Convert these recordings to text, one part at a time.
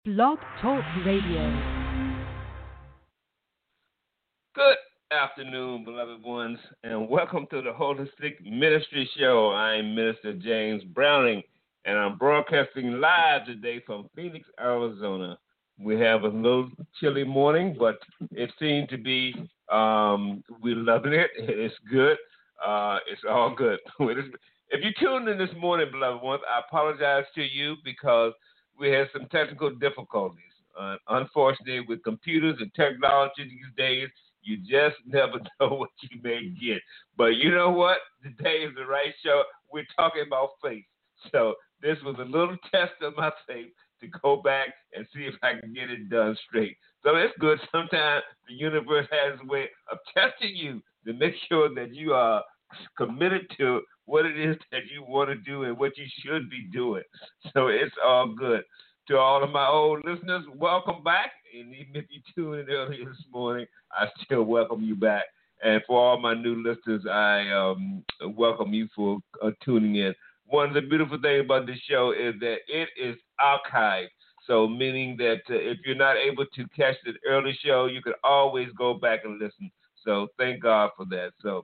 Blog Talk Radio. Good afternoon, beloved ones, and welcome to the Holistic Ministry Show. I'm Minister James Browning, and I'm broadcasting live today from Phoenix, Arizona. We have a little chilly morning, but it seemed to be, we're loving it. It's good. It's all good. If you tuned in this morning, beloved ones, I apologize to you because we had some technical difficulties. Unfortunately, with computers and technology these days, you just never know what you may get. But you know what? Today is the right show. We're talking about faith. So this was a little test of my faith to go back and see if I can get it done straight. So it's good. Sometimes the universe has a way of testing you to make sure that you are committed to what it is that you want to do and what you should be doing. So it's all good. To all of my old listeners, welcome back. And even if you tuned in earlier this morning, I still welcome you back. And for all my new listeners, I welcome you for tuning in. One of the beautiful things about this show is that it is archived. So meaning that if you're not able to catch the early show, you can always go back and listen. So thank God for that. So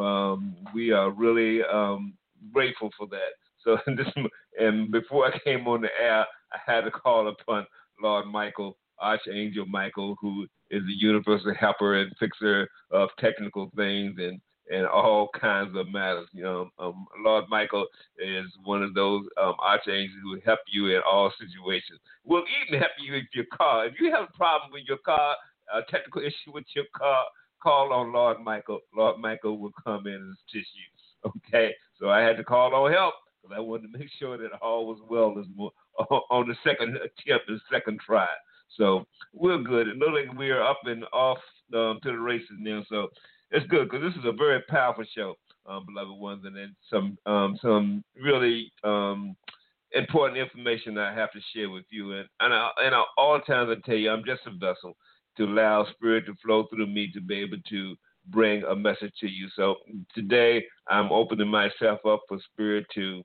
we are really grateful for that. So and before I came on the air, I had to call upon Lord Michael, Archangel Michael, who is the universal helper and fixer of technical things and all kinds of matters. You know, Lord Michael is one of those archangels who will help you in all situations. Will even help you with your car. If you have a problem with your car, a technical issue with your car, call on Lord Michael. Lord Michael will come in and assist you. Okay, so I had to call on help because I wanted to make sure that all was well on the second attempt, the second try. So we're good. It looks like we're up and off to the races now. So it's good because this is a very powerful show, beloved ones, and then some really important information I have to share with you. And all times I tell you, I'm just a vessel to allow spirit to flow through me to be able to bring a message to you. So today I'm opening myself up for spirit to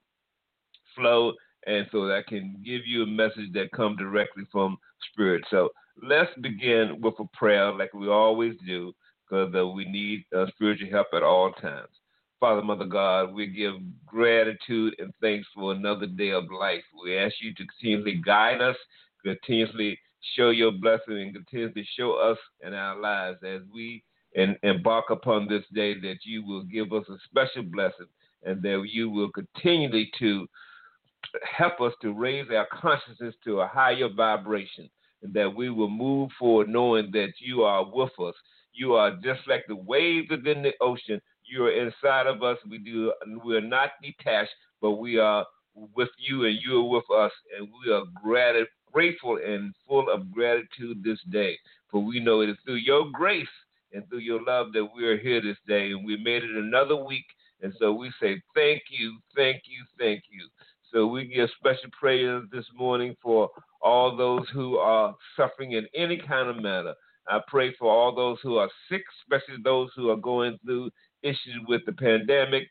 flow and so that I can give you a message that comes directly from spirit. So let's begin with a prayer like we always do because we need spiritual help at all times. Father, Mother God, we give gratitude and thanks for another day of life. We ask you to continuously guide us, continuously show your blessing, and continuously show us in our lives as we embark upon this day that you will give us a special blessing and that you will continually to help us to raise our consciousness to a higher vibration and that we will move forward knowing that you are with us. You are just like the waves within the ocean. You are inside of us. We're not detached, but we are with you and you are with us. And we are grateful and full of gratitude this day. For we know it is through your grace and through your love that we are here this day. And we made it another week. And so we say thank you, thank you, thank you. So we give special prayers this morning for all those who are suffering in any kind of manner. I pray for all those who are sick, especially those who are going through issues with the pandemic,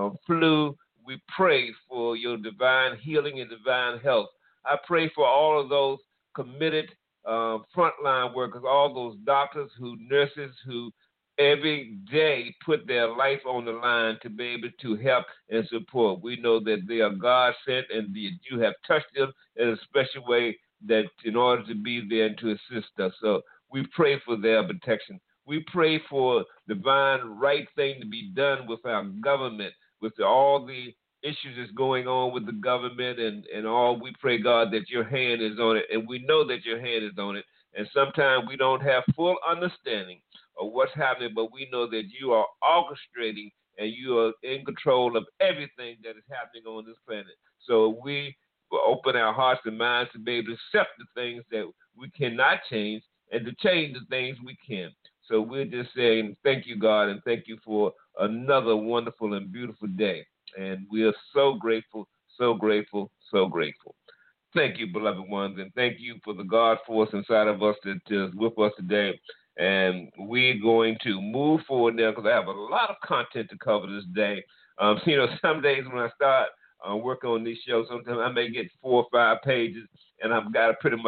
flu. We pray for your divine healing and divine health. I pray for all of those committed frontline workers, all those doctors, nurses who every day put their life on the line to be able to help and support. We know that they are God sent and that you have touched them in a special way that in order to be there and to assist us. So we pray for their protection. We pray for divine right thing to be done with our government, with all the issues that's going on with the government and all. We pray, God, that your hand is on it, and we know that your hand is on it. And sometimes we don't have full understanding of what's happening, but we know that you are orchestrating and you are in control of everything that is happening on this planet. So we will open our hearts and minds to be able to accept the things that we cannot change and to change the things we can. So we're just saying thank you, God, and thank you for another wonderful and beautiful day. And we are so grateful, so grateful, so grateful. Thank you, beloved ones, and thank you for the God force inside of us that is with us today. And we're going to move forward now because I have a lot of content to cover this day. Some days when I start working on these shows, sometimes I may get 4 or 5 pages, and I've got to pretty much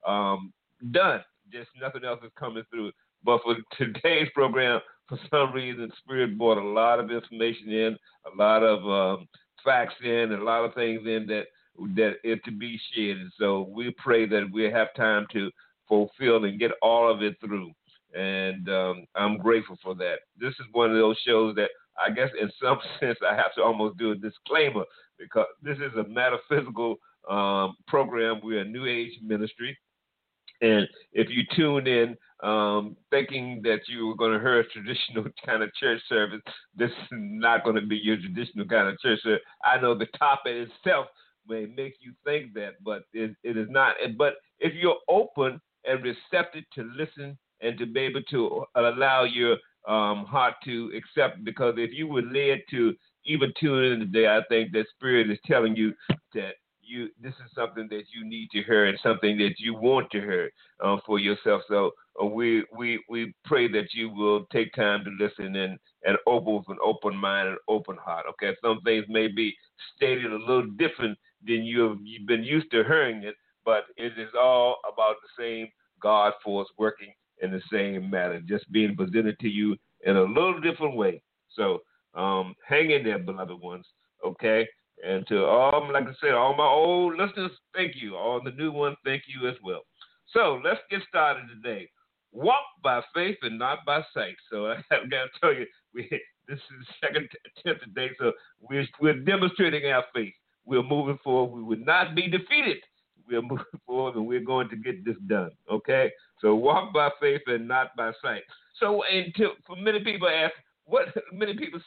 done. Just nothing else is coming through. But for today's program, for some reason, Spirit brought a lot of information in, a lot of facts in, and a lot of things in that it to be shared. And so we pray that we have time to fulfill and get all of it through. And I'm grateful for that. This is one of those shows that I guess in some sense I have to almost do a disclaimer because this is a metaphysical program. We're a New Age ministry. And if you tune in thinking that you were going to hear a traditional kind of church service, this is not going to be your traditional kind of church service. I know the topic itself may make you think that, but it is not. But if you're open and receptive to listen and to be able to allow your heart to accept, because if you were led to even tune in today, I think that Spirit is telling you that this is something that you need to hear and something that you want to hear for yourself. So we pray that you will take time to listen and open with an open mind and open heart. Okay, some things may be stated a little different than you've been used to hearing it, but it is all about the same God force working in the same matter, just being presented to you in a little different way. So hang in there, beloved ones. Okay. And to all, like I said, all my old listeners, thank you. All the new ones, thank you as well. So let's get started today. Walk by faith and not by sight. So I got to tell you, this is the second attempt today. So we're demonstrating our faith. We're moving forward. We will not be defeated. We're moving forward, and we're going to get this done. Okay. So walk by faith and not by sight. So for many people ask, what many people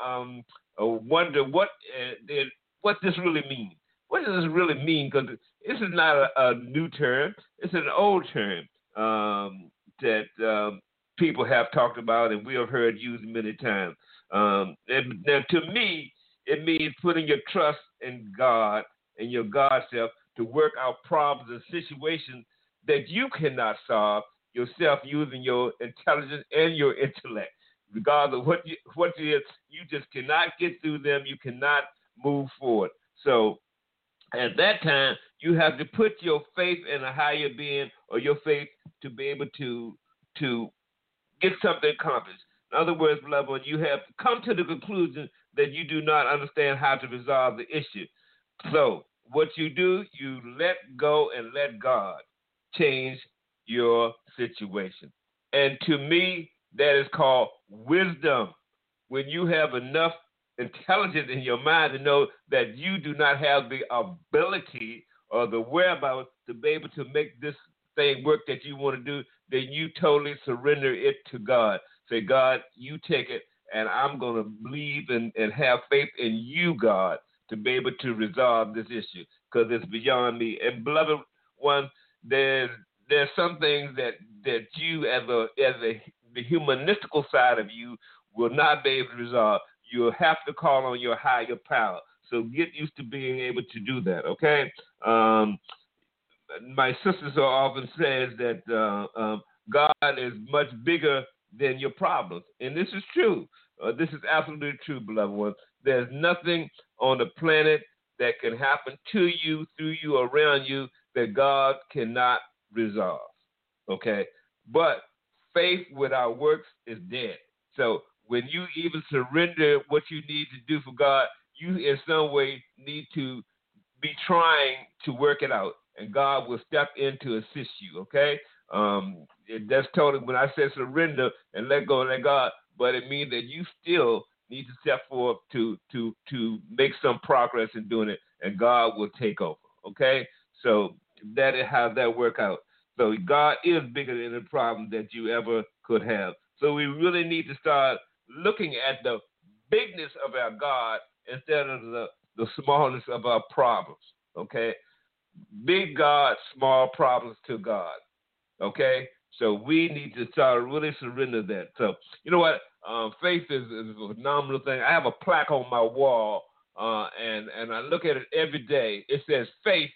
wonder what this really means. What does this really mean? Because this is not a new term. It's an old term that people have talked about and we have heard used many times. And to me, it means putting your trust in God and your God self to work out problems and situations that you cannot solve yourself using your intelligence and your intellect. Regardless of what it is, you just cannot get through them. You cannot move forward. So at that time, you have to put your faith in a higher being or your faith to be able to get something accomplished. In other words, beloved one, you have come to the conclusion that you do not understand how to resolve the issue. So what you do, you let go and let God change your situation. And to me, that is called wisdom. When you have enough intelligence in your mind to know that you do not have the ability or the wherewithal to be able to make this thing work that you want to do, then you totally surrender it to God. Say, God, you take it, and I'm going to believe and have faith in you, God, to be able to resolve this issue because it's beyond me. And beloved one, there's some things that you as the humanistical side of you will not be able to resolve. You'll have to call on your higher power. So get used to being able to do that, okay? My sister so often says that God is much bigger than your problems. And this is true. This is absolutely true, beloved ones. There's nothing on the planet that can happen to you, through you, around you that God cannot resolve, okay? But faith without works is dead. So when you even surrender what you need to do for God, you in some way need to be trying to work it out, and God will step in to assist you, okay? That's totally, when I say surrender and let go and let God, but it means that you still need to step forward to make some progress in doing it, and God will take over, okay? So that is how that work out. So God is bigger than the problem that you ever could have. So we really need to start looking at the bigness of our God instead of the smallness of our problems, okay? Big God, small problems to God, okay? So we need to start really surrender that. So you know what? Faith is a phenomenal thing. I have a plaque on my wall, and I look at it every day. It says faith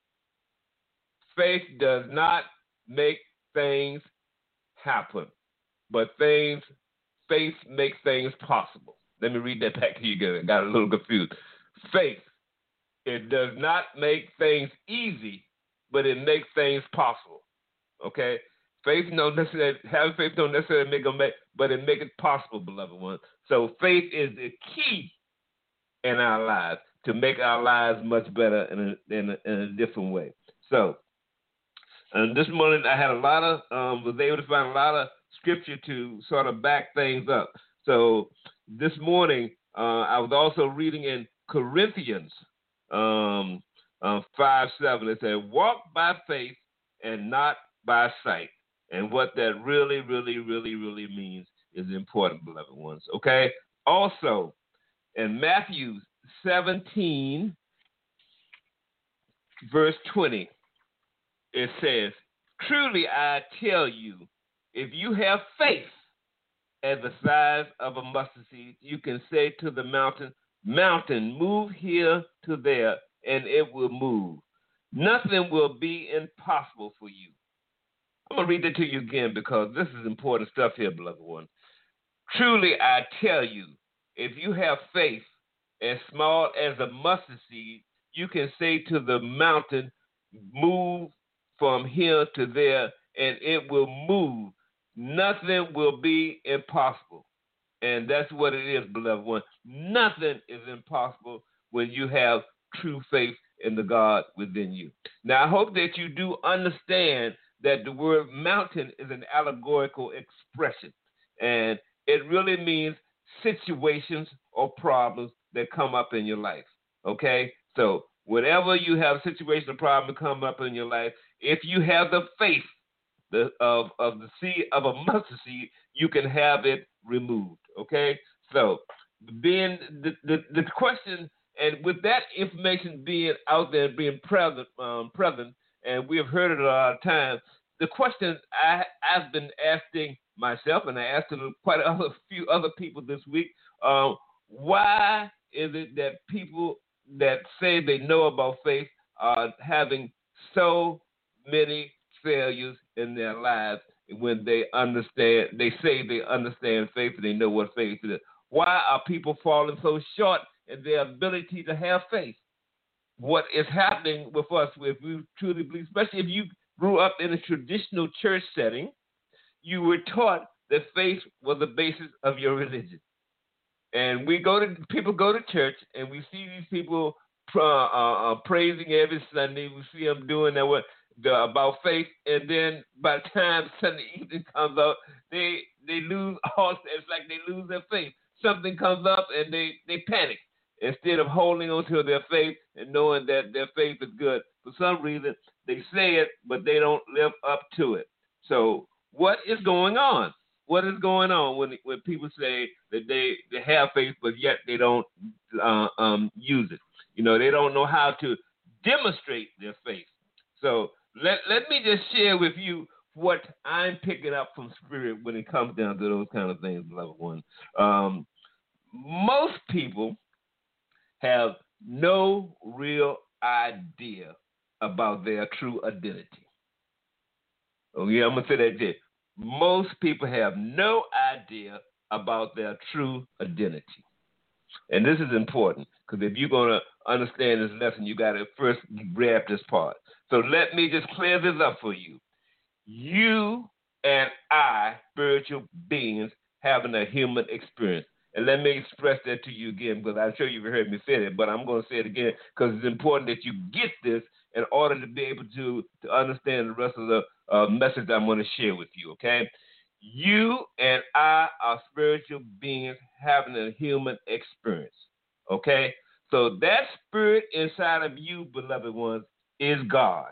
does not make things happen, but faith makes things possible. Let me read that back to you again. I got a little confused. Faith, it does not make things easy, but it makes things possible. Okay? Having faith don't necessarily make them but it makes it possible, beloved ones. So faith is the key in our lives to make our lives much better in a different way. So this morning I had was able to find a lot of scripture to sort of back things up. So this morning I was also reading in Corinthians 5:7. It said, "Walk by faith and not by sight." And what that really, really, really, really means is important, beloved ones. Okay. Also, in Matthew 17, verse 20, it says, "Truly I tell you, if you have faith as the size of a mustard seed, you can say to the mountain, move here to there, and it will move. Nothing will be impossible for you." I'm going to read that to you again because this is important stuff here, beloved one. "Truly I tell you, if you have faith as small as a mustard seed, you can say to the mountain, move from here to there, and it will move. Nothing will be impossible." And that's what it is, beloved one. Nothing is impossible when you have true faith in the God within you. Now, I hope that you do understand that the word mountain is an allegorical expression, and it really means situations or problems that come up in your life. Okay? So, whenever you have a situation or problem that come up in your life, if you have the faith of the seed of a mustard seed, you can have it removed. Okay? So, being the question, and with that information being out there, being present, and we have heard it a lot of times, the question I've been asking myself, and I asked it quite a few other people this week, why is it that people that say they know about faith are having so many failures in their lives when they say they understand faith and they know what faith is? Why are people falling so short in their ability to have faith? What is happening with us, if we truly believe, especially if you grew up in a traditional church setting, you were taught that faith was the basis of your religion. And people go to church, and we see these people praising every Sunday. We see them doing about faith, and then by the time Sunday evening comes out, they lose all. It's like they lose their faith. Something comes up, and they panic instead of holding on to their faith and knowing that their faith is good. For some reason, they say it, but they don't live up to it. So what is going on? What is going on when people say that they have faith, but yet they don't use it? They don't know how to demonstrate their faith. So let me just share with you what I'm picking up from Spirit when it comes down to those kind of things, beloved one. Most people have no real idea about their true identity. Oh, yeah, I'm going to say that again. Most people have no idea about their true identity. And this is important because if you're going to understand this lesson, you got to first grab this part. So let me just clear this up for you. You and I, spiritual beings, having a human experience. And let me express that to you again, because I'm sure you've heard me say it, but I'm going to say it again because it's important that you get this in order to be able to understand the rest of the message I'm going to share with you, okay? You and I are spiritual beings having a human experience, okay? So that spirit inside of you, beloved ones, is God.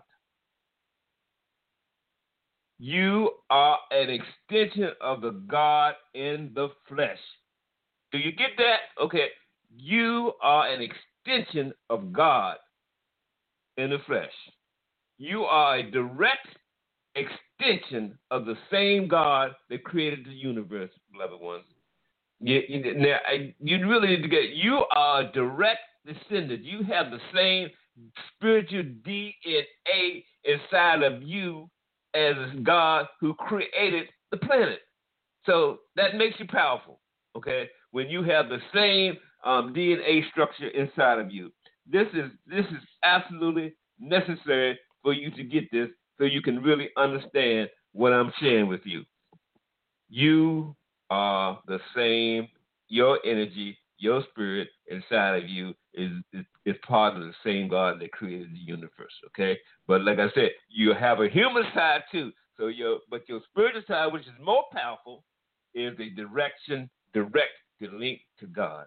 You are an extension of the God in the flesh. Do you get that? Okay. You are an extension of God in the flesh. You are a direct extension of the same God that created the universe, beloved ones. You really need to get it. You are a direct descendant. You have the same spiritual DNA inside of you as God who created the planet. So that makes you powerful, okay? When you have the same DNA structure inside of you. This is absolutely necessary for you to get this so you can really understand what I'm sharing with you. You are the same. Your energy, your spirit inside of you is part of the same God that created the universe. Okay, but like I said, you have a human side too. So your spiritual side, which is more powerful, is a direct link to God.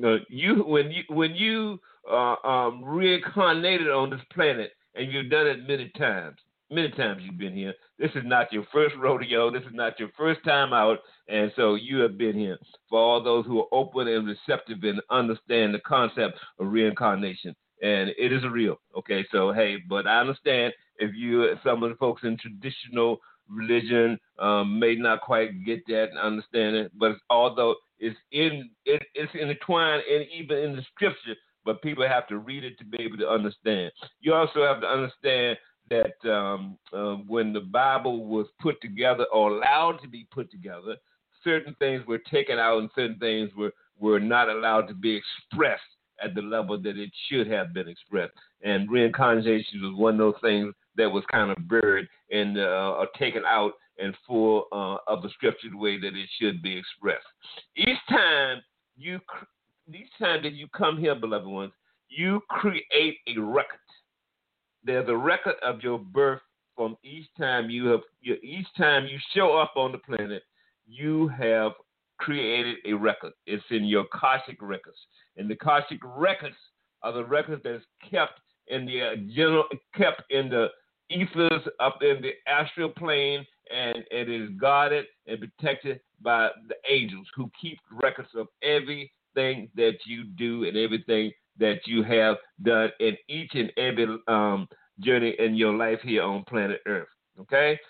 When you reincarnated on this planet, and you've done it many times. Many times you've been here. This is not your first rodeo. This is not your first time out, and so you have been here. For all those who are open and receptive and understand the concept of reincarnation, and it is real. Okay, so hey, but I understand if some of the folks in traditional religion may not quite get that and understand it, but although it's intertwined and even in the scripture, but people have to read it to be able to understand. You also have to understand that when the Bible was put together or allowed to be put together, certain things were taken out and certain things were not allowed to be expressed at the level that it should have been expressed. And reincarnation was one of those things that was kind of buried and or taken out and full of the scripture the way that it should be expressed. Each time that you come here, beloved ones, you create a record. There's a record of your birth from each time you show up on the planet. You have created a record. It's in your Akashic records, and the Akashic records are the records that's kept in the ethers up in the astral plane, and it is guarded and protected by the angels who keep records of everything that you do and everything that you have done in each and every journey in your life here on planet Earth. Okay?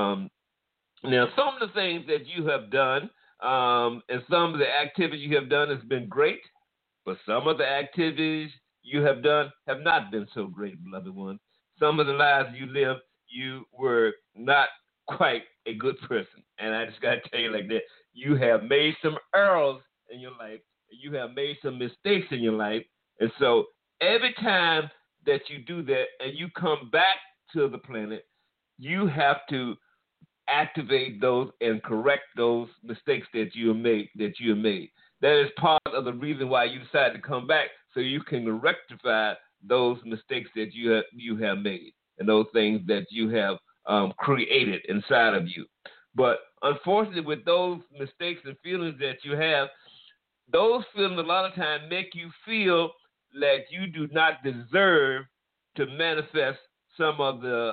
Now, some of the things that you have done and some of the activities you have done has been great, but some of the activities you have done have not been so great, beloved ones. Some of the lives you lived, you were not quite a good person. And I just got to tell you like that. You have made some errors in your life. You have made some mistakes in your life. And so every time that you do that and you come back to the planet, you have to activate those and correct those mistakes that you have made. That is part of the reason why you decided to come back, so you can rectify those mistakes that you have made and those things that you have created inside of you. But unfortunately, with those mistakes and feelings that you have, those feelings a lot of times make you feel like you do not deserve to manifest some of the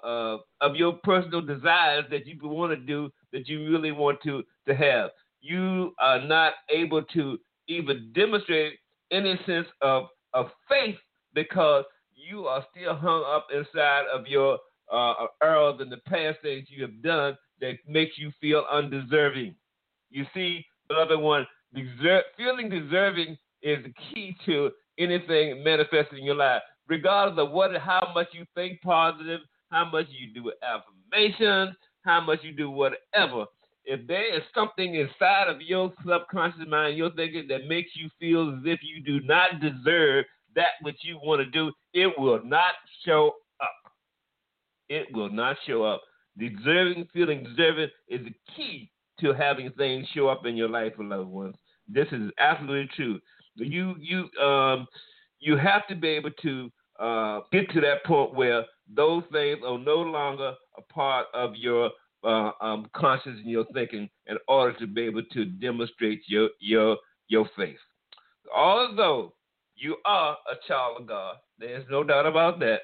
of your personal desires that you want to do, that you really want to have. You are not able to even demonstrate any sense of faith because you are still hung up inside of your errors and the past things you have done that makes you feel undeserving. You see, beloved one, feeling deserving is the key to anything manifesting in your life, regardless of how much you think positive, how much you do affirmations, how much you do whatever. If there is something inside of your subconscious mind, your thinking that makes you feel as if you do not deserve that which you want to do, it will not show up. It will not show up. Feeling deserving is the key to having things show up in your life, loved ones. This is absolutely true. You have to be able to get to that point where those things are no longer a part of your conscious and your thinking in order to be able to demonstrate your faith. Although you are a child of God, there's no doubt about that,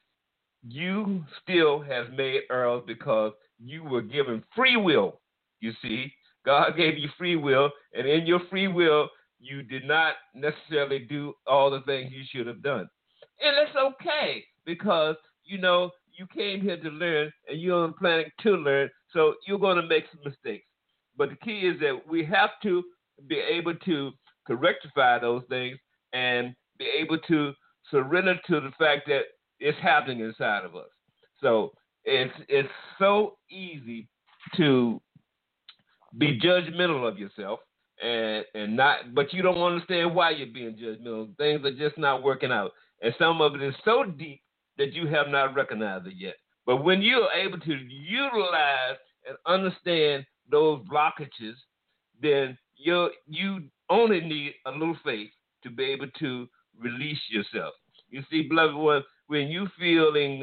you still have made errors because you were given free will. You see, God gave you free will, and in your free will, you did not necessarily do all the things you should have done. And it's okay because, you came here to learn and you're on the planet to learn, so you're going to make some mistakes. But the key is that we have to be able to rectify those things and be able to surrender to the fact that it's happening inside of us. So it's so easy to be judgmental of yourself and not, but you don't understand why you're being judgmental. Things are just not working out. And some of it is so deep that you have not recognized it yet. But when you're able to utilize and understand those blockages, then you only need a little faith to be able to release yourself. You see, beloved one, when you feeling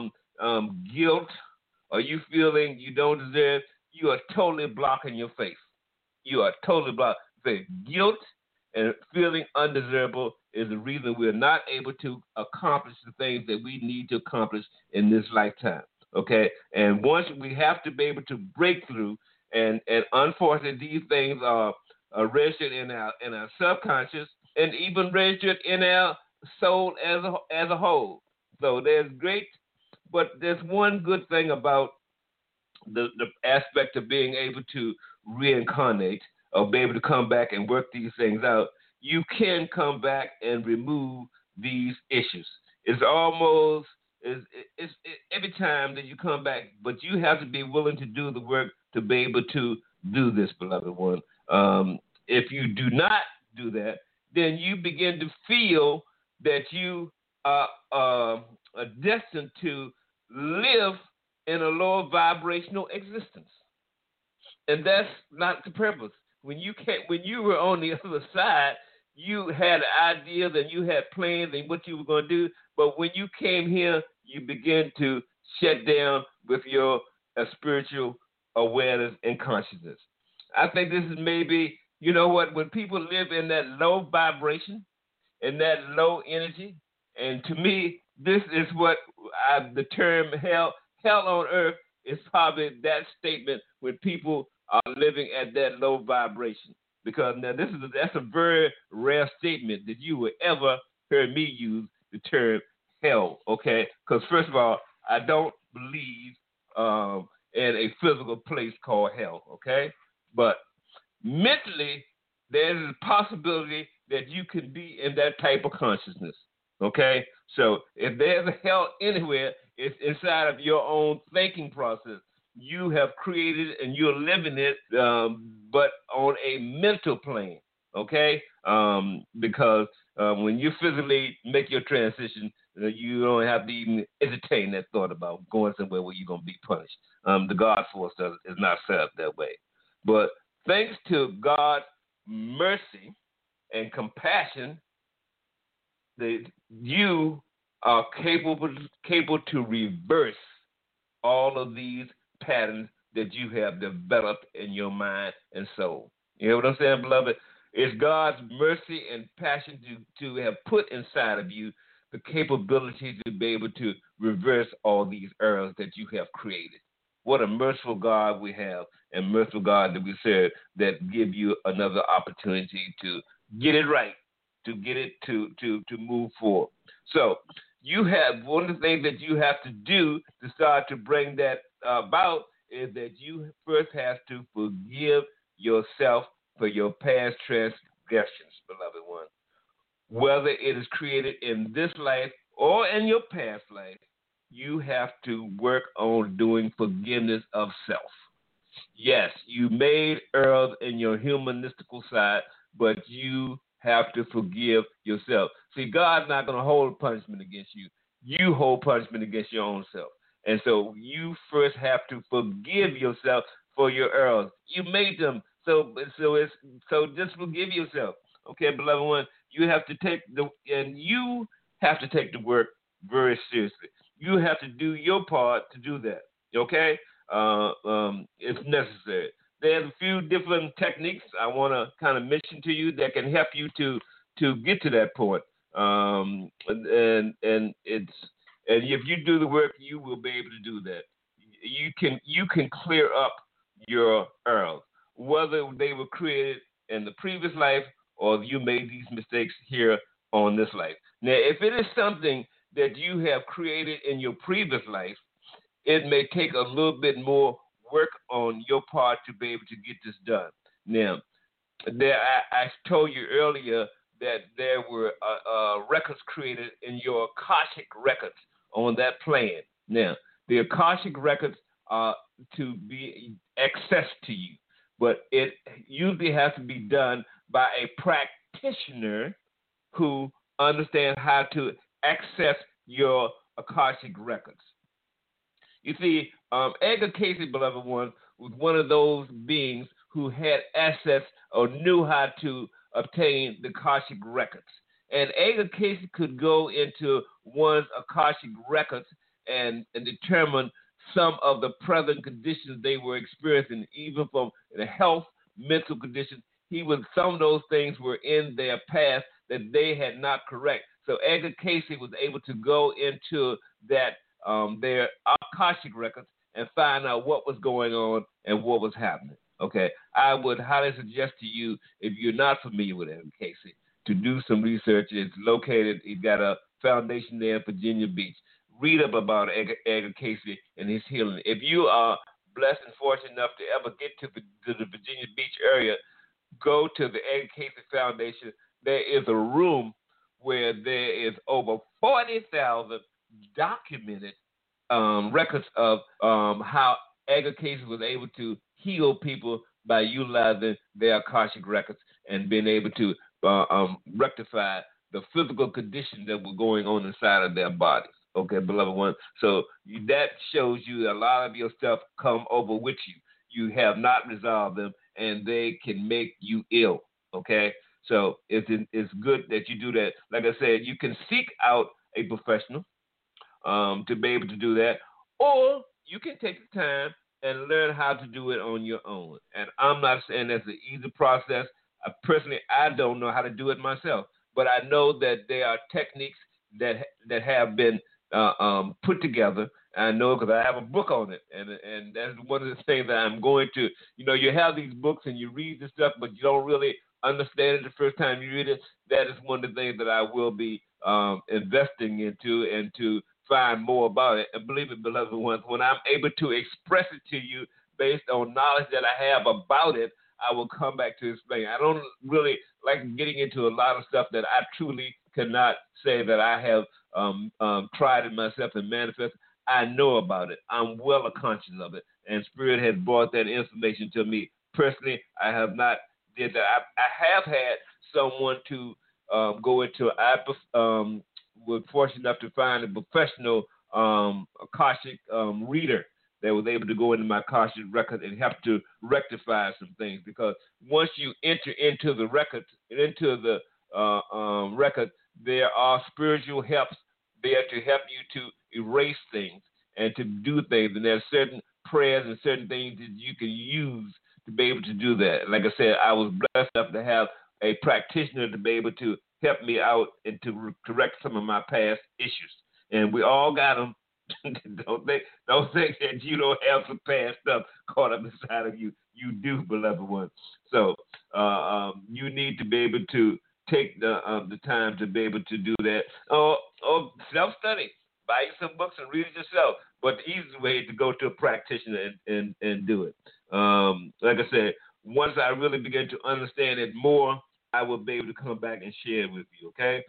guilt or you feeling you don't deserve, you are totally blocking your faith. You are totally blocking faith. Guilt and feeling undesirable is the reason we're not able to accomplish the things that we need to accomplish in this lifetime. Okay? And once we have to be able to break through, and unfortunately, these things are registered in our subconscious and even registered in our soul as a whole. So but there's one good thing about the aspect of being able to reincarnate or be able to come back and work these things out. You can come back and remove these issues. It's almost it's every time that you come back, but you have to be willing to do the work to be able to do this, beloved one. If you do not do that, then you begin to feel that you are destined to live in a lower vibrational existence, and that's not the purpose. When you were on the other side, you had ideas and you had plans and what you were going to do. But when you came here, you begin to shut down with your spiritual awareness and consciousness. I think this is maybe, you know what, when people live in that low vibration and that low energy, and to me, this is what the term hell on earth is probably that statement when people are living at that low vibration. Because now that's a very rare statement that you would ever hear me use the term hell, okay? Because first of all, I don't believe in a physical place called hell, okay? But mentally, there's a possibility that you could be in that type of consciousness, okay? So if there's a hell anywhere, it's inside of your own thinking process. You have created and you're living it, but on a mental plane, okay? Because when you physically make your transition, you don't have to even entertain that thought about going somewhere where you're going to be punished. The God force is not set up that way. But thanks to God's mercy and compassion, that you are capable to reverse all of these patterns that you have developed in your mind and soul. You know what I'm saying, beloved? It's God's mercy and passion to have put inside of you the capability to be able to reverse all these errors that you have created. What a merciful God we have, and merciful God that we serve, that give you another opportunity to get it right, to get it to move forward. So you have one of the things that you have to do to start to bring that about is that you first have to forgive yourself for your past transgressions, beloved one. Whether it is created in this life or in your past life, you have to work on doing forgiveness of self. Yes, you made errors in your humanistical side, but you have to forgive yourself. See, God's not going to hold punishment against you. You hold punishment against your own self. And so you first have to forgive yourself for your errors. You made them, so just forgive yourself. Okay, beloved one, you have to take the work very seriously. You have to do your part to do that. Okay, it's necessary. There's a few different techniques I want to kind of mention to you that can help you to get to that point. And if you do the work, you will be able to do that. You can clear up your errors, whether they were created in the previous life or you made these mistakes here on this life. Now, if it is something that you have created in your previous life, it may take a little bit more work on your part to be able to get this done. Now, I told you earlier that there were records created in your Akashic records on that plane. Now, the Akashic records are to be accessed to you, but it usually has to be done by a practitioner who understands how to access your Akashic records. You see, Edgar Casey, beloved one, was one of those beings who had access or knew how to obtain the Akashic records. And Edgar Casey could go into one's Akashic records and determine some of the present conditions they were experiencing, even from the health, mental conditions. Some of those things were in their past that they had not correct. So Edgar Casey was able to go into that their Akashic records and find out what was going on and what was happening. Okay, I would highly suggest to you, if you're not familiar with Edgar Casey, to do some research. It's located. He's got a foundation there in Virginia Beach. Read up about Edgar Casey and his healing. If you are blessed and fortunate enough to ever get to the Virginia Beach area, go to the Edgar Casey Foundation. There is a room where there is over 40,000 documented records of how Edgar Casey was able to heal people by utilizing their Akashic records and being able to rectify the physical conditions that were going on inside of their bodies. Okay, beloved one. So that shows you a lot of your stuff come over with you. You have not resolved them, and they can make you ill. Okay, so it's good that you do that. Like I said, you can seek out a professional to be able to do that, or you can take the time and learn how to do it on your own. And I'm not saying that's an easy process. I don't know how to do it myself, but I know that there are techniques that have been put together. I know because I have a book on it, and that's one of the things that I'm going to. You have these books and you read the stuff, but you don't really understand it the first time you read it. That is one of the things that I will be investing into and to find more about it. And believe it, beloved ones, when I'm able to express it to you based on knowledge that I have about it, I will come back to explain. I don't really like getting into a lot of stuff that I truly cannot say that I have tried it myself and manifested. I know about it. I'm well conscious of it. And Spirit has brought that information to me. Personally, I have not did that. I have had someone to go into. I was fortunate enough to find a professional Akashic reader that was able to go into my Akashic record and help to rectify some things. Because once you enter into the record, there are spiritual helps there to help you to erase things and to do things. And there's certain prayers and certain things that you can use to be able to do that. Like I said, I was blessed enough to have a practitioner to be able to help me out and to correct some of my past issues. And we all got them. Don't think that you don't have some past stuff caught up inside of you. You do, beloved one. So you need to be able to take the time to be able to do that. Or self-study. Buy you some books and read it yourself. But the easiest way is to go to a practitioner and do it. Like I said, once I really begin to understand it more, I will be able to come back and share it with you, okay?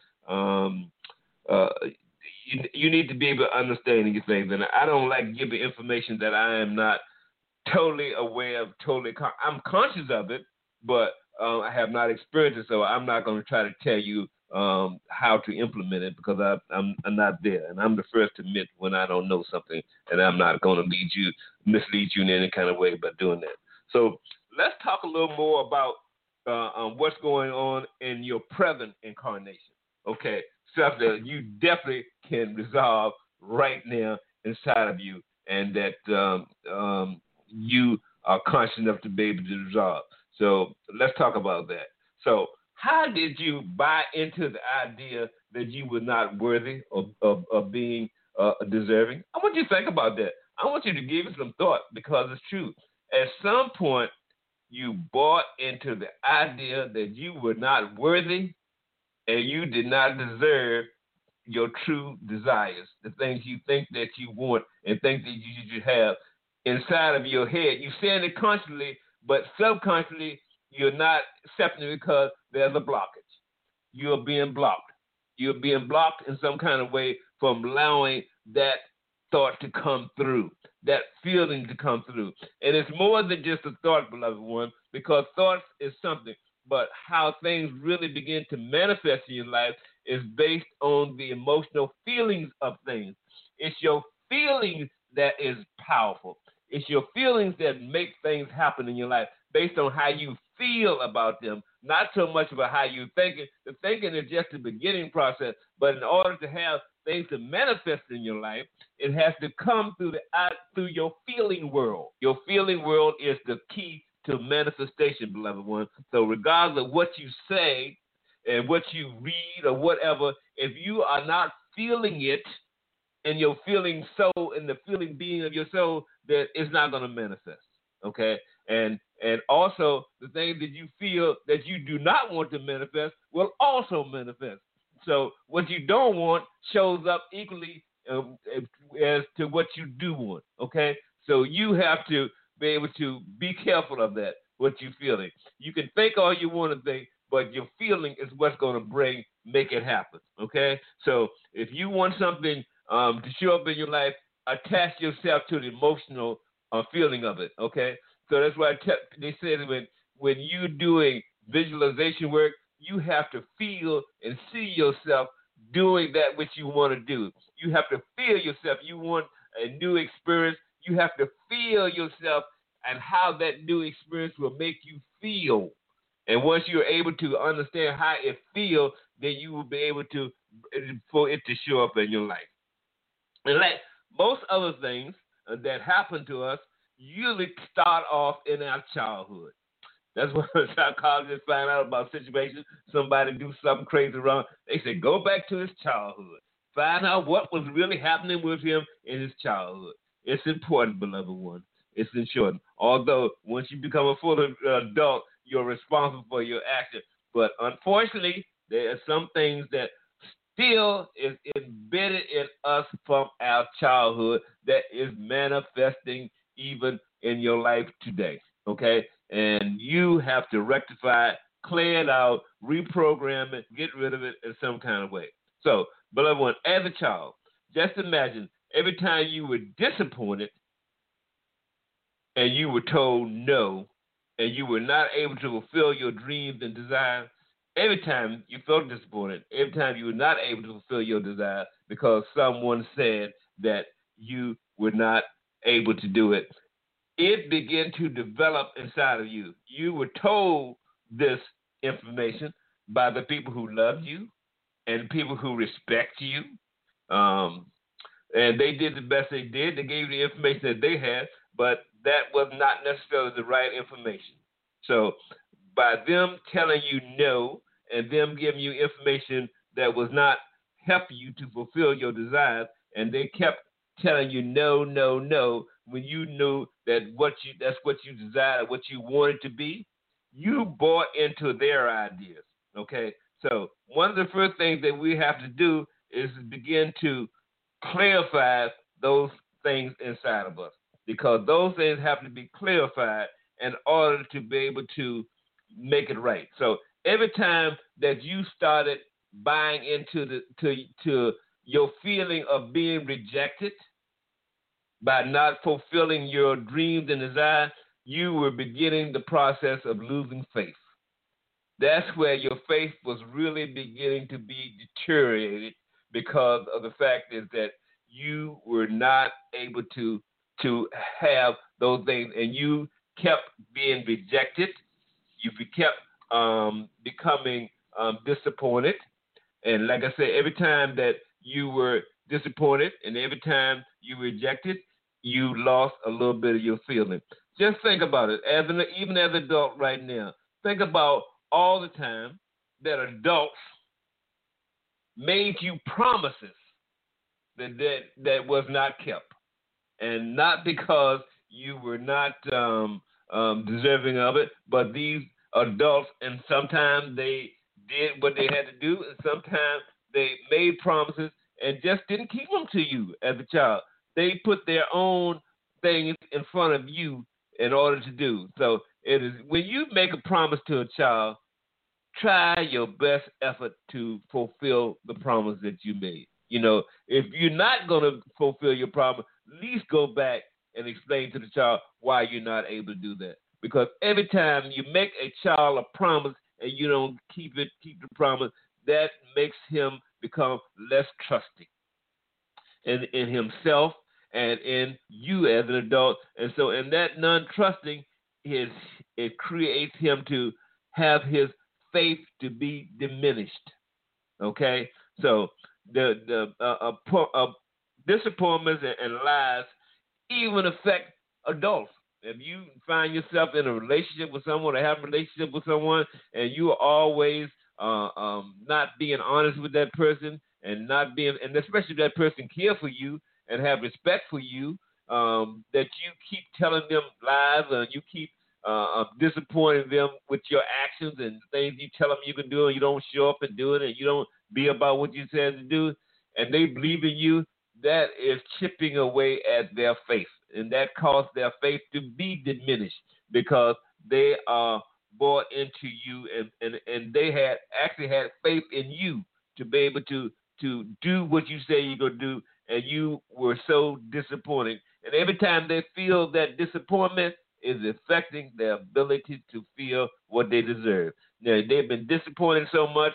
You need to be able to understand these things. And I don't like giving information that I am not totally aware of, I'm conscious of it, but I have not experienced it, so I'm not going to try to tell you how to implement it because I'm not there. And I'm the first to admit when I don't know something, and I'm not going to mislead you in any kind of way by doing that. So let's talk a little more about what's going on in your present incarnation. Okay, stuff that you definitely can resolve right now inside of you, and that you are conscious enough to be able to resolve. So let's talk about that. So how did you buy into the idea that you were not worthy of being deserving? I want you to think about that. I want you to give it some thought because it's true. At some point, you bought into the idea that you were not worthy and you did not deserve your true desires, the things you think that you want and think that you should have inside of your head. You're saying it consciously, but subconsciously, you're not accepting it because there's a blockage. You're being blocked. You're being blocked in some kind of way from allowing that thought to come through, that feeling to come through. And it's more than just a thought, beloved one, because thoughts is something, but how things really begin to manifest in your life is based on the emotional feelings of things. It's your feelings that is powerful. It's your feelings that make things happen in your life based on how you feel about them, not so much about how you're thinking. The thinking is just the beginning process, but in order to have things to manifest in your life, it has to come through your feeling world. Your feeling world is the key to manifestation, beloved one. So regardless of what you say and what you read or whatever, if you are not feeling it in your feeling soul, in the feeling being of your soul, that it's not going to manifest. Okay? And also the thing that you feel that you do not want to manifest will also manifest. So what you don't want shows up equally as to what you do want. Okay? So you have to be able to be careful of that, what you're feeling. You can think all you want to think, but your feeling is what's going to make it happen. Okay? So if you want something to show up in your life, attach yourself to the emotional feeling of it. Okay? So that's why they said when you're doing visualization work, you have to feel and see yourself doing that which you want to do. You have to feel yourself. You want a new experience. You have to feel yourself and how that new experience will make you feel. And once you're able to understand how it feels, then you will be able to for it to show up in your life. And like most other things that happen to us, usually start off in our childhood. That's what psychologists find out about situations. Somebody do something crazy wrong. They say, go back to his childhood. Find out what was really happening with him in his childhood. It's important, beloved one. It's important. Although once you become a full adult, you're responsible for your action. But unfortunately, there are some things that still is embedded in us from our childhood that is manifesting even in your life today. Okay? And you have to rectify it, clear it out, reprogram it, get rid of it in some kind of way. So, beloved one, as a child, just imagine every time you were disappointed and you were told no, and you were not able to fulfill your dreams and desires, every time you felt disappointed, every time you were not able to fulfill your desire because someone said that you were not able to do it, it began to develop inside of you. You were told this information by the people who loved you and people who respect you. And they did the best they did. They gave you the information that they had, but that was not necessarily the right information. So by them telling you no and them giving you information that was not helping you to fulfill your desires, and they kept telling you no, no, no, when you knew that that's what you desired, what you wanted to be, you bought into their ideas. Okay? So one of the first things that we have to do is begin to clarify those things inside of us, because those things have to be clarified in order to be able to make it right. So every time that you started buying into to your feeling of being rejected by not fulfilling your dreams and desires, you were beginning the process of losing faith. That's where your faith was really beginning to be deteriorated, because of the fact is that you were not able to have those things, and you kept being rejected. You kept becoming disappointed. And like I said, every time that you were disappointed and every time you rejected, you lost a little bit of your feeling. Just think about it. Even as an adult right now, think about all the time that adults made you promises that was not kept, and not because you were not deserving of it, but these adults, and sometimes they did what they had to do, and sometimes they made promises and just didn't keep them to you as a child. They put their own things in front of you in order to do. So it is when you make a promise to a child, try your best effort to fulfill the promise that you made. You know, if you're not going to fulfill your promise, at least go back and explain to the child why you're not able to do that. Because every time you make a child a promise and you don't keep the promise, that makes him become less trusting in himself and in you as an adult. And so in that non-trusting, it creates him to have his faith to be diminished. Okay, so the disappointments and lies even affect adults. If you find yourself in a relationship with someone or have a relationship with someone, and you are always not being honest with that person, and not being, and especially if that person care for you and have respect for you, that you keep telling them lies, or you keep disappointing them with your actions and things you tell them you can do, and you don't show up and do it, and you don't be about what you said to do, and they believe in you. That is chipping away at their faith, and that caused their faith to be diminished because they are bought into you, and they had actually had faith in you to be able to do what you say you're gonna do, and you were so disappointed. And every time they feel that disappointment is affecting their ability to feel what they deserve. Now they've been disappointed so much,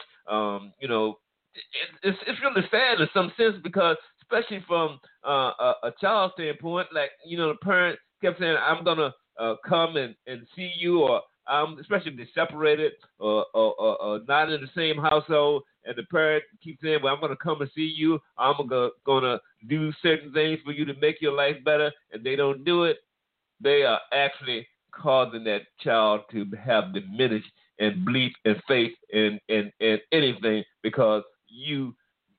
it's really sad in some sense because, especially from a child's standpoint, like the parent kept saying, "I'm gonna come and see you," or especially if they're separated or not in the same household, and the parent keeps saying, "Well, I'm gonna come and see you. I'm gonna do certain things for you to make your life better," and they don't do it. They are actually causing that child to have diminished and belief and faith in anything because you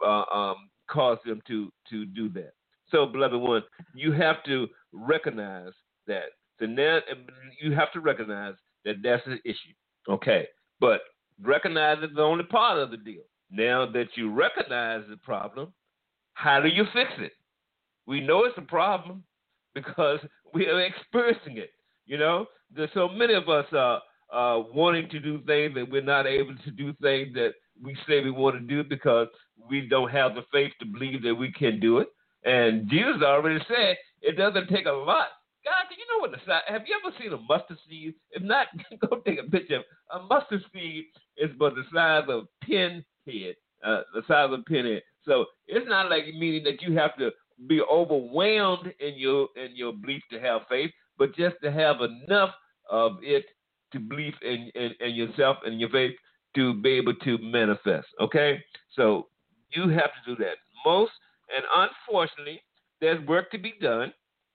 cause them to do that. So, beloved one, you have to recognize that. So now you have to recognize that that's an issue. Okay, but recognize it's the only part of the deal. Now that you recognize the problem, how do you fix it? We know it's a problem because we are experiencing it. There's so many of us are wanting to do things and we're not able to do things that we say we want to do because we don't have the faith to believe that we can do it. And Jesus already said it doesn't take a lot. God, do you know what the size? Have you ever seen a mustard seed? If not, go take a picture. A mustard seed is but the size of a pinhead, the size of a pinhead. So it's not like meaning that you have to be overwhelmed in your belief to have faith, but just to have enough of it to believe in yourself and your faith to be able to manifest. Okay, so you have to do that. And unfortunately, there's work to be done.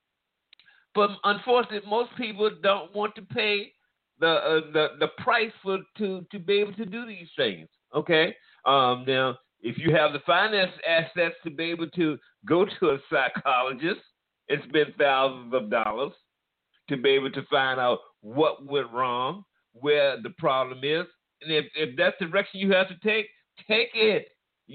But unfortunately, most people don't want to pay the price to be able to do these things. Okay, now if you have the finance assets to be able to go to a psychologist and spend thousands of dollars to be able to find out what went wrong, where the problem is, and if that's the direction you have to take it.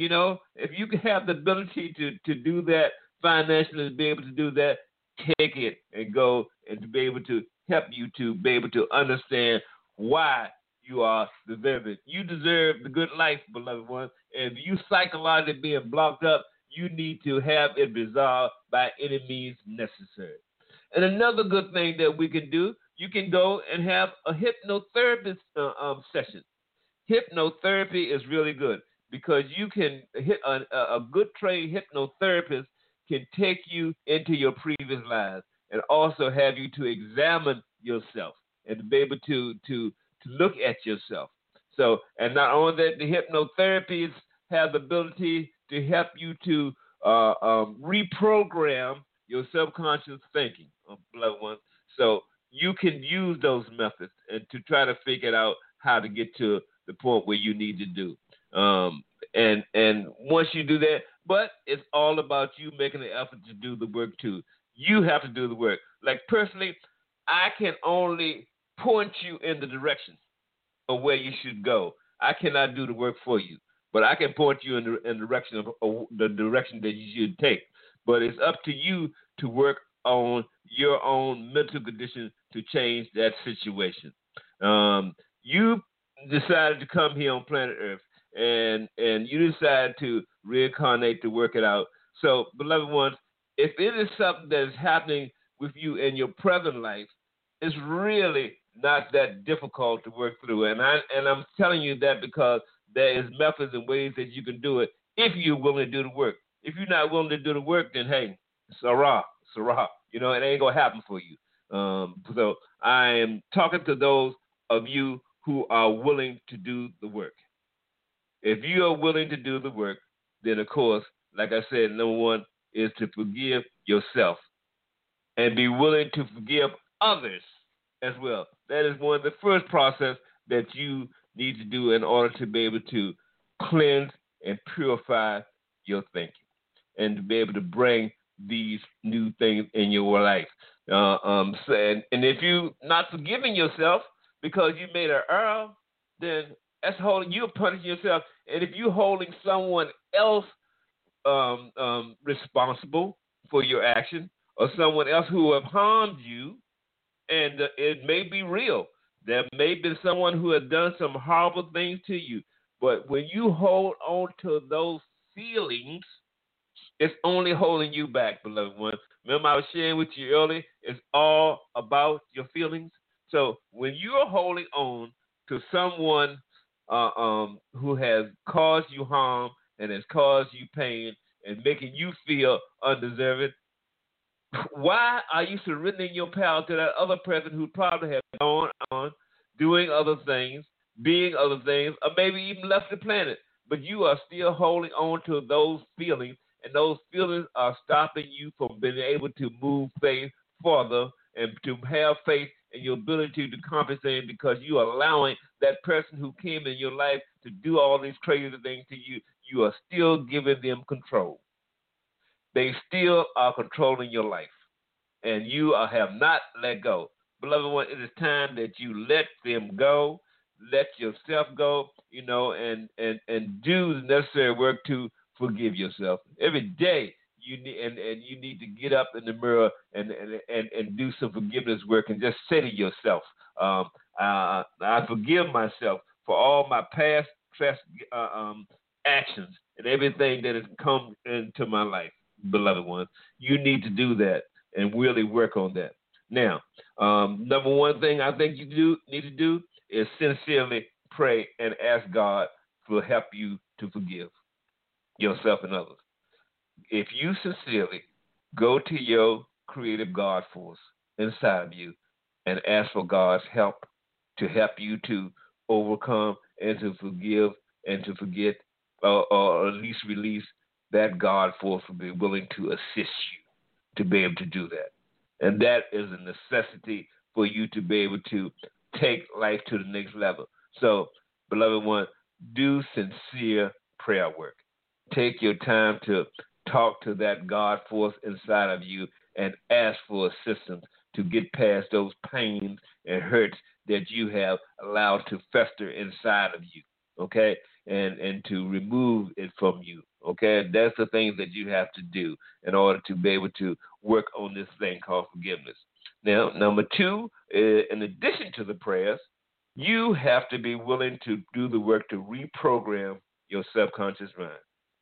If you can have the ability to do that financially, to be able to do that, take it and go and to be able to help you to be able to understand why you are deserving. You deserve the good life, beloved one. If you psychologically being blocked up, you need to have it resolved by any means necessary. And another good thing that we can do, you can go and have a hypnotherapist session. Hypnotherapy is really good because you can hit a good trained hypnotherapist can take you into your previous lives and also have you to examine yourself and to be able to look at yourself. So, and not only that, the hypnotherapists have the ability to help you to reprogram your subconscious thinking, beloved one. So you can use those methods and to try to figure out how to get to the point where you need to do. And once you do that, but it's all about you making the effort to do the work too. You have to do the work. Like personally, I can only point you in the direction of where you should go. I cannot do the work for you, but I can point you in the direction of the direction that you should take. But it's up to you to work on your own mental condition to change that situation. You decided to come here on planet Earth, and you decided to reincarnate to work it out. So, beloved ones, if it is something that is happening with you in your present life, it's really not that difficult to work through. And I'm telling you that because there is methods and ways that you can do it if you're willing to do the work. If you're not willing to do the work, then hey, Sarah. It ain't gonna happen for you. So I am talking to those of you who are willing to do the work. If you are willing to do the work, then of course, like I said, number one is to forgive yourself and be willing to forgive others as well. That is one of the first process that you need to do in order to be able to cleanse and purify your thinking and to be able to bring these new things in your life. And if you not forgiving yourself because you made an error, then you're punishing yourself. And if you're holding someone else responsible for your action, or someone else who have harmed you, and it may be real. There may be someone who has done some horrible things to you. But when you hold on to those feelings, it's only holding you back, beloved one. Remember I was sharing with you earlier, it's all about your feelings. So when you're holding on to someone who has caused you harm and has caused you pain and making you feel undeserving, why are you surrendering your power to that other person who probably has gone on doing other things, being other things, or maybe even left the planet? But you are still holding on to those feelings, and those feelings are stopping you from being able to move faith further and to have faith in your ability to compensate, because you are allowing that person who came in your life to do all these crazy things to you. You are still giving them control. They still are controlling your life, and you have not let go. Beloved one, it is time that you let them go, let yourself go, and do the necessary work to forgive yourself. Every day you need to get up in the mirror and do some forgiveness work and just say to yourself, I forgive myself for all my past actions and everything that has come into my life. Beloved ones, you need to do that and really work on that. Now, number one thing I think you need to do is sincerely pray and ask God to help you to forgive yourself and others. If you sincerely go to your creative God force inside of you and ask for God's help to help you to overcome and to forgive and to forget, or at least release, that God force will be willing to assist you to be able to do that. And that is a necessity for you to be able to take life to the next level. So, beloved one, do sincere prayer work. Take your time to talk to that God force inside of you and ask for assistance to get past those pains and hurts that you have allowed to fester inside of you, okay? And to remove it from you, okay? That's the things that you have to do in order to be able to work on this thing called forgiveness. Now, number two, in addition to the prayers, you have to be willing to do the work to reprogram your subconscious mind.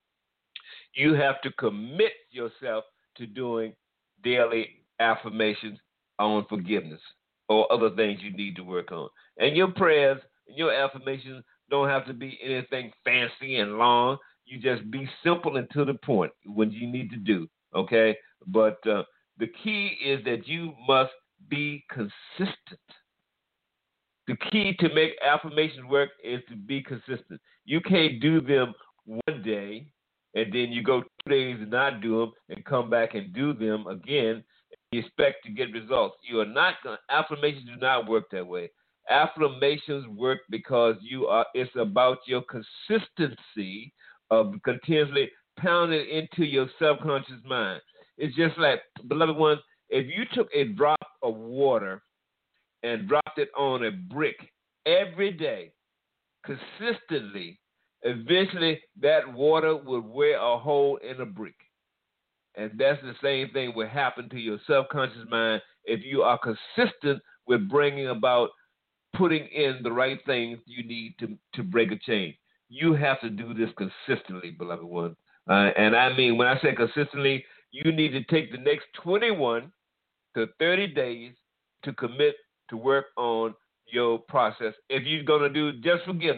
You have to commit yourself to doing daily affirmations on forgiveness or other things you need to work on. And your prayers, your affirmations don't have to be anything fancy and long. You just be simple and to the point when you need to do, okay? But the key is that you must be consistent. The key to make affirmations work is to be consistent. You can't do them one day and then you go 2 days and not do them and come back and do them again and you expect to get results. You are not going. Affirmations do not work that way. Affirmations work because it's about your consistency of continuously pounding into your subconscious mind. It's just like, beloved ones, if you took a drop of water and dropped it on a brick every day, consistently, eventually that water would wear a hole in a brick. And that's the same thing will happen to your subconscious mind if you are consistent with bringing about putting in the right things you need to break a change. You have to do this consistently, beloved one. And I mean, when I say consistently, you need to take the next 21 to 30 days to commit to work on your process. If you're going to do just forgiveness,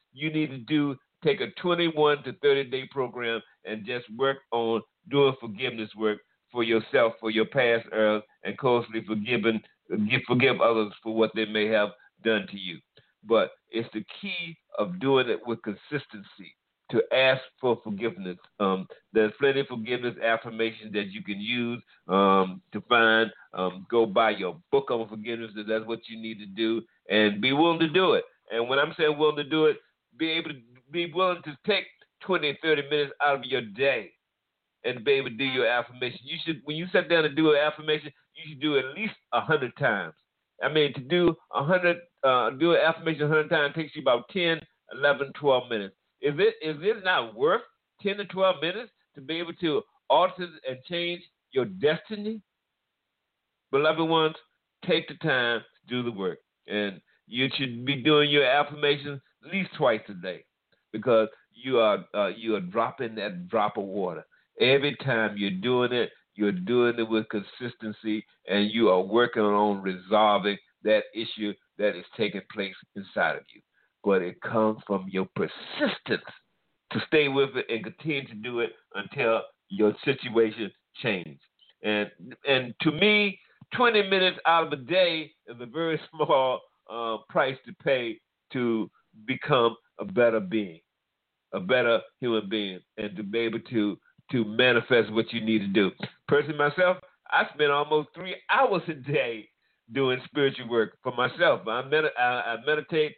you need to take a 21 to 30-day program and just work on doing forgiveness work for yourself, for your past errors, and constantly forgive others for what they may have done to you. But it's the key of doing it with consistency to ask for forgiveness. There's plenty of forgiveness affirmations that you can use to find. Go buy your book on forgiveness if that's what you need to do, and be willing to do it. And when I'm saying willing to do it, be willing to take 20, 30 minutes out of your day and be able to do your affirmation. You should, when you sit down to do an affirmation, you should do it at least 100 times. I mean, to do do an affirmation 100 times takes you about 10, 11, 12 minutes. Is it not worth 10 to 12 minutes to be able to alter and change your destiny? Beloved ones, take the time to do the work. And you should be doing your affirmations at least twice a day, because you are dropping that drop of water. Every time you're doing it with consistency, and you are working on resolving that issue that is taking place inside of you. But it comes from your persistence to stay with it and continue to do it until your situation changes. And to me, 20 minutes out of a day is a very small price to pay to become a better being, a better human being, and to be able to manifest what you need to do. Personally, myself, I spend almost 3 hours a day doing spiritual work for myself. I meditate,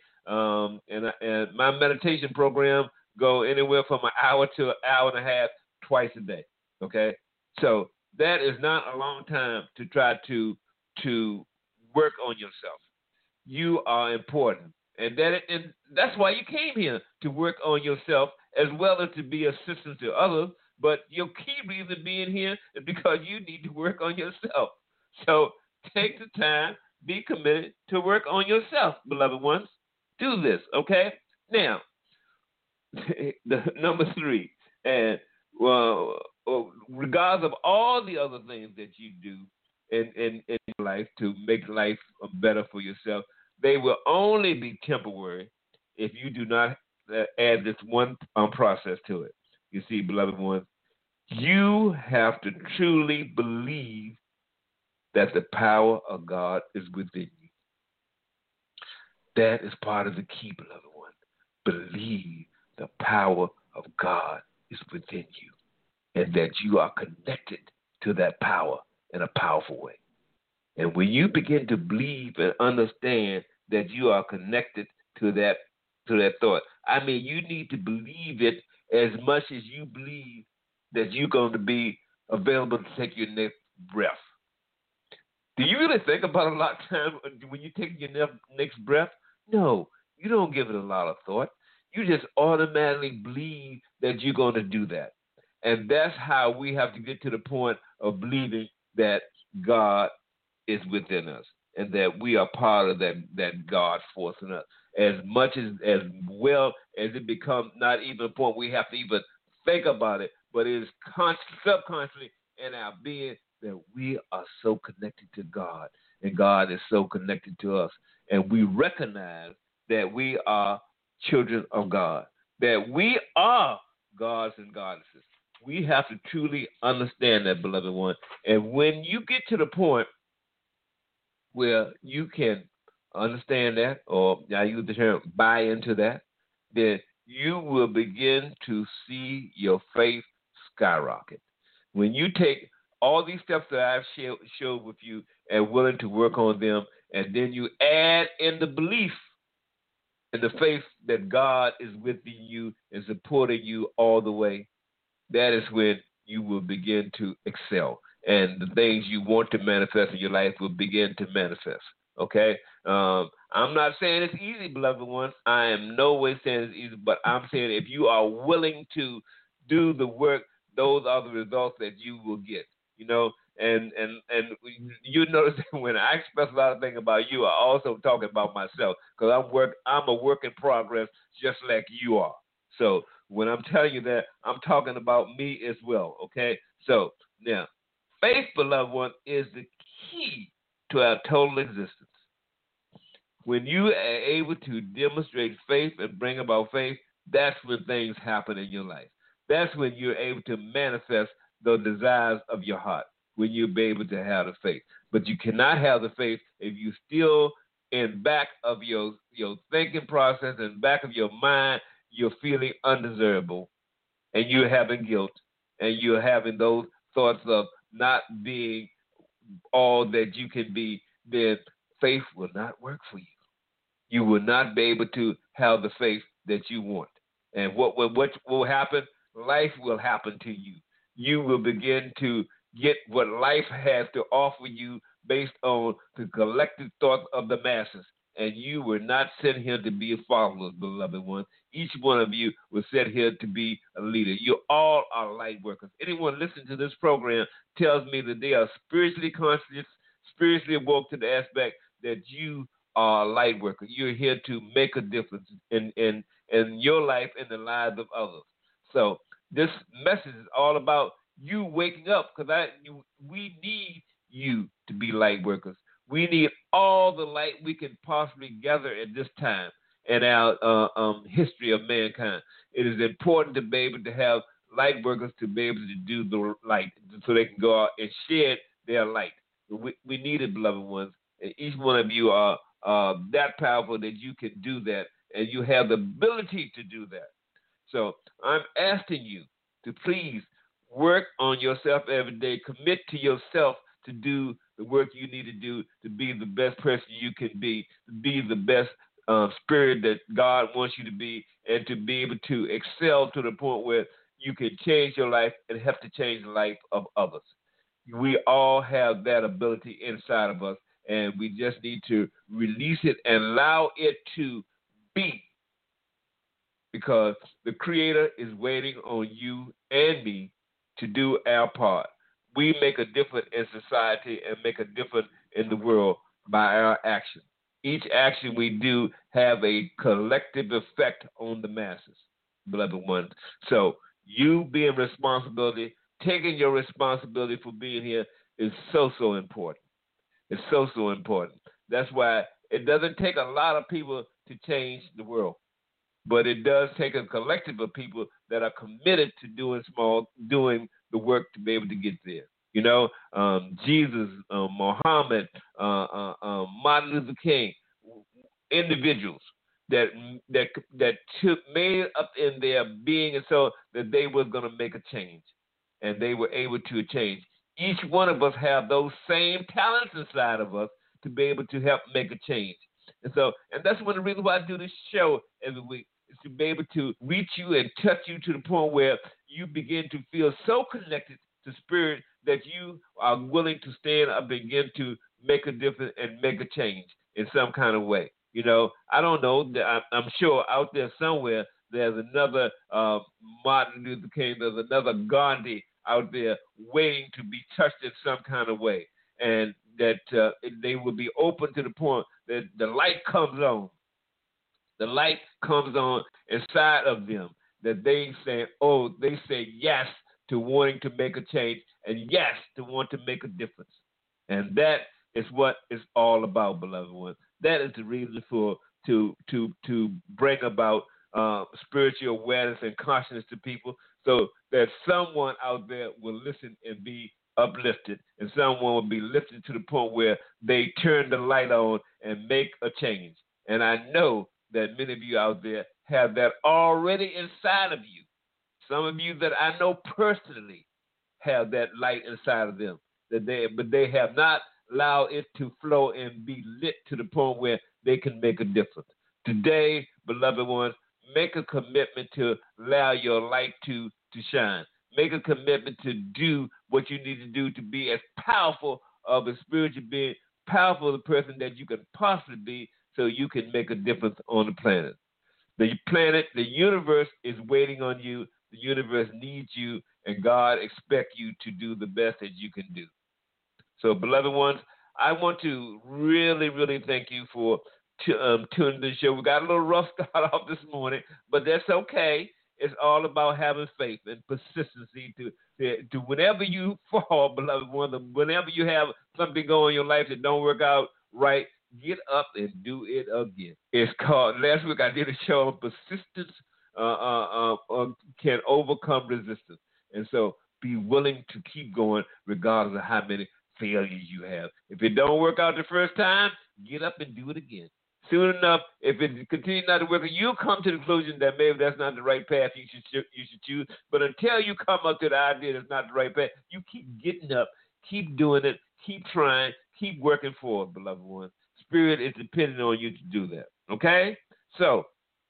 and my meditation program go anywhere from an hour to an hour and a half twice a day. Okay, so that is not a long time to try to work on yourself. You are important, and that's why you came here, to work on yourself as well as to be assistant to others. But your key reason being here is because you need to work on yourself. So take the time, be committed to work on yourself, beloved ones. Do this, okay? Now, the number 3, and regardless of all the other things that you do in your life to make life better for yourself, they will only be temporary if you do not add this one process to it. You see, beloved ones, you have to truly believe that the power of God is within you. That is part of the key, beloved one. Believe the power of God is within you, and that you are connected to that power in a powerful way. And when you begin to believe and understand that you are connected to that thought, I mean, you need to believe it as much as you believe that you're going to be available to take your next breath. Do you really think about a lot of time when you take your next breath? No, you don't give it a lot of thought. You just automatically believe that you're going to do that. And that's how we have to get to the point of believing that God is within us and that we are part of that God force in us. As much as well as it becomes not even a point we have to even think about it, but it is subconsciously in our being that we are so connected to God, and God is so connected to us. And we recognize that we are children of God, that we are gods and goddesses. We have to truly understand that, beloved one. And when you get to the point where you can understand that, or I use the term buy into that, then you will begin to see your faith skyrocket. When you take all these steps that I've showed with you and willing to work on them, and then you add in the belief and the faith that God is within you and supporting you all the way, that is when you will begin to excel. And the things you want to manifest in your life will begin to manifest. Okay? I'm not saying it's easy, beloved ones. I am no way saying it's easy, but I'm saying if you are willing to do the work, those are the results that you will get. You know, and you notice that when I express a lot of things about you, I also talk about myself, because I'm a work in progress just like you are. So when I'm telling you that, I'm talking about me as well. Okay? So now, faith, beloved one, is the key to our total existence. When you are able to demonstrate faith and bring about faith, that's when things happen in your life. That's when you're able to manifest the desires of your heart, when you'll be able to have the faith. But you cannot have the faith if you still in back of your thinking process and back of your mind, you're feeling undesirable and you're having guilt and you're having those thoughts of not being all that you can be, then faith will not work for you. You will not be able to have the faith that you want. And what will happen? Life will happen to you. You will begin to get what life has to offer you based on the collective thoughts of the masses. And you were not sent here to be followers, beloved ones. Each one of you was sent here to be a leader. You all are light workers. Anyone listening to this program tells me that they are spiritually conscious, spiritually awoke to the aspect that you are a light worker. You're here to make a difference in your life and the lives of others. So this message is all about you waking up, because we need you to be light workers. We need all the light we can possibly gather at this time in our history of mankind. It is important to be able to have light workers to be able to do the light so they can go out and shed their light. We need it, beloved ones. And each one of you are that powerful that you can do that, and you have the ability to do that. So I'm asking you to please work on yourself every day. Commit to yourself to do the work you need to do to be the best person you can be, to be the best spirit that God wants you to be, and to be able to excel to the point where you can change your life and help to change the life of others. We all have that ability inside of us, and we just need to release it and allow it to be, because the Creator is waiting on you and me to do our part. We make a difference in society and make a difference in the world by our action. Each action we do have a collective effect on the masses, beloved ones. So you being responsibility, taking your responsibility for being here is so, so important. It's so, so important. That's why it doesn't take a lot of people to change the world, but it does take a collective of people that are committed to doing the work to be able to get there. You know, Jesus, Muhammad, Martin Luther King, individuals that took made up in their being, and so that they was going to make a change, and they were able to change. Each one of us have those same talents inside of us to be able to help make a change. And that's one of the reasons why I do this show every week, is to be able to reach you and touch you to the point where you begin to feel so connected to spirit that you are willing to stand up and begin to make a difference and make a change in some kind of way. You know, I don't know. I'm sure out there somewhere there's another Martin Luther King, there's another Gandhi out there waiting to be touched in some kind of way, and that they will be open to the point that the light comes on. The light comes on inside of them, that they say yes to wanting to make a change, and yes to want to make a difference. And that is what it's all about, beloved ones. That is the reason for to bring about spiritual awareness and consciousness to people, so that someone out there will listen and be uplifted, and someone will be lifted to the point where they turn the light on and make a change. And I know that many of you out there have that already inside of you. Some of you that I know personally have that light inside of them, but they have not allowed it to flow and be lit to the point where they can make a difference. Today, beloved ones, make a commitment to allow your light to shine. Make a commitment to do what you need to do to be as powerful of a spiritual being, powerful of a person that you can possibly be, so you can make a difference on the planet. The planet, the universe is waiting on you. The universe needs you, and God expects you to do the best that you can do. So, beloved ones, I want to really, really thank you for tuning in the show. We got a little rough start off this morning, but that's okay. It's all about having faith and persistency to whenever you fall, beloved ones, whenever you have something going in your life that don't work out right, get up and do it again. It's called, last week I did a show on persistence can overcome resistance. And so be willing to keep going regardless of how many failures you have. If it don't work out the first time, get up and do it again. Soon enough, if it continues not to work, you'll come to the conclusion that maybe that's not the right path you should choose. But until you come up to the idea that's not the right path, you keep getting up, keep doing it, keep trying, keep working for it, beloved one. Spirit is dependent on you to do that. Okay? So,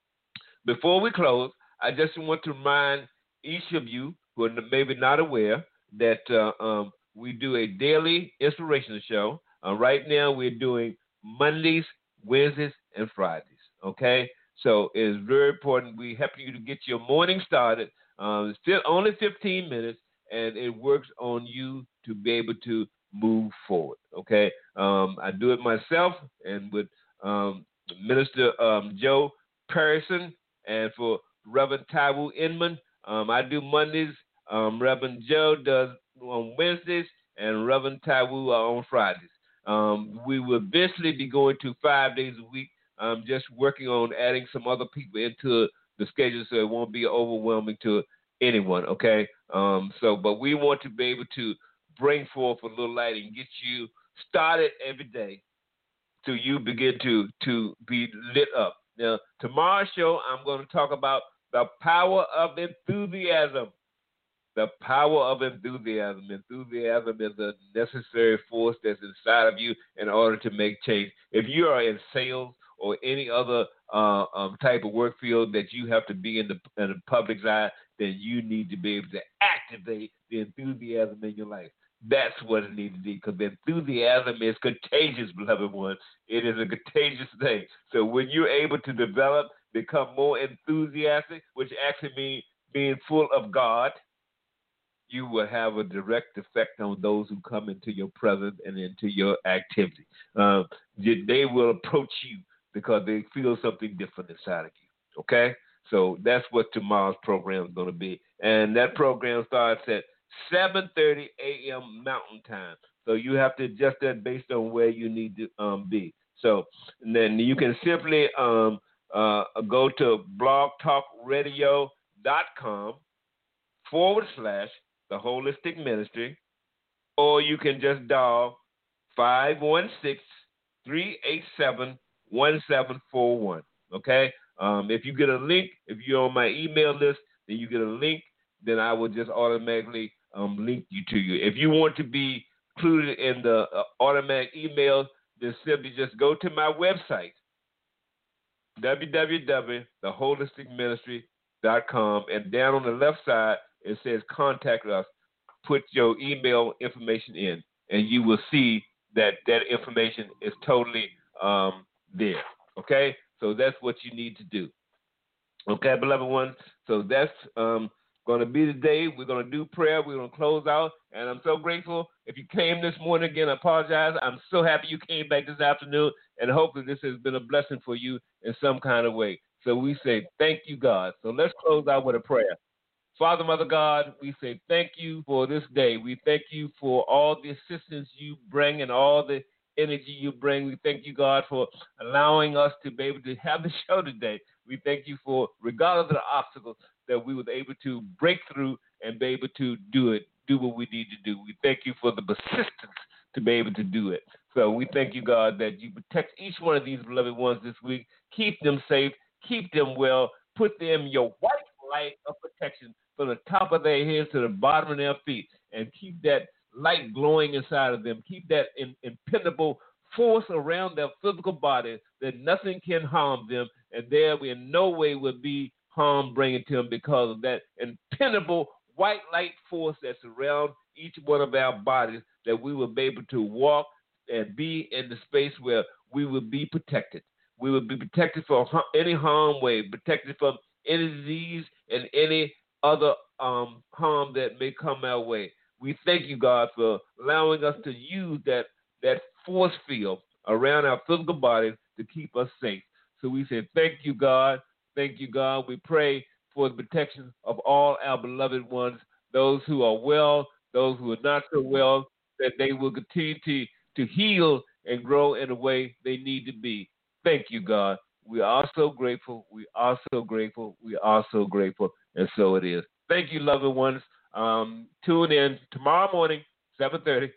before we close, I just want to remind each of you who are maybe not aware that we do a daily inspirational show. Right now, we're doing Mondays, Wednesdays, and Fridays. Okay? So it is very important. We help you to get your morning started. It's still only 15 minutes, and it works on you to be able to move forward. Okay? I do it myself and with Minister Joe Parison and for Reverend Taiwo Inman. I do Mondays. Reverend Joe does on Wednesdays, and Reverend Taiwo on Fridays. We will eventually be going to 5 days a week. Just working on adding some other people into the schedule so it won't be overwhelming to anyone. Okay. But we want to be able to bring forth a little light and get you started every day so you begin to be lit up. Now, tomorrow's show, I'm going to talk about the power of enthusiasm. The power of enthusiasm. Enthusiasm is a necessary force that's inside of you in order to make change. If you are in sales or any other type of work field that you have to be in the public's eye, then you need to be able to activate the enthusiasm in your life. That's what it needs to be, because enthusiasm is contagious, beloved one. It is a contagious thing. So when you're able to become more enthusiastic, which actually means being full of God, you will have a direct effect on those who come into your presence and into your activity. They will approach you because they feel something different inside of you. Okay? So that's what tomorrow's program is going to be. And that program starts at 7:30 a.m. Mountain Time. So you have to adjust that based on where you need to be. So then you can simply go to blogtalkradio.com/The Holistic Ministry, or you can just dial 516-387-1741. Okay? If you get a link, if you're on my email list, then you get a link, then I will just automatically link you to you. If you want to be included in the automatic emails, then simply just go to my website, www.theholisticministry.com, and down on the left side, it says contact us. Put your email information in, and you will see that information is totally there. Okay? So that's what you need to do. Okay, beloved ones? So that's going to be the day. We're going to do prayer. We're going to close out. And I'm so grateful. If you came this morning, again, I apologize. I'm so happy you came back this afternoon. And hopefully this has been a blessing for you in some kind of way. So we say, thank you, God. So let's close out with a prayer. Father, Mother God, we say thank you for this day. We thank you for all the assistance you bring and all the energy you bring. We thank you, God, for allowing us to be able to have the show today. We thank you for, regardless of the obstacles, that we were able to break through and be able to do what we need to do. We thank you for the persistence to be able to do it. So we thank you, God, that you protect each one of these beloved ones this week. Keep them safe. Keep them well. Put them in your white light of protection from the top of their heads to the bottom of their feet, and keep that light glowing inside of them. Keep that impenetrable force around their physical body that nothing can harm them, and there in no way will be harm bringing to them because of that impenetrable white light force that's around each one of our bodies, that we will be able to walk and be in the space where we will be protected. We will be protected from any harm way, protected from any disease and any other harm that may come our way. We thank you, God, for allowing us to use that force field around our physical bodies to keep us safe. So we say thank you, God. Thank you, God. We pray for the protection of all our beloved ones, those who are well, those who are not so well, that they will continue to heal and grow in the way they need to be. Thank you, God. We are so grateful. We are so grateful. We are so grateful. And so it is. Thank you, loved ones. Tune in tomorrow morning, 7:30.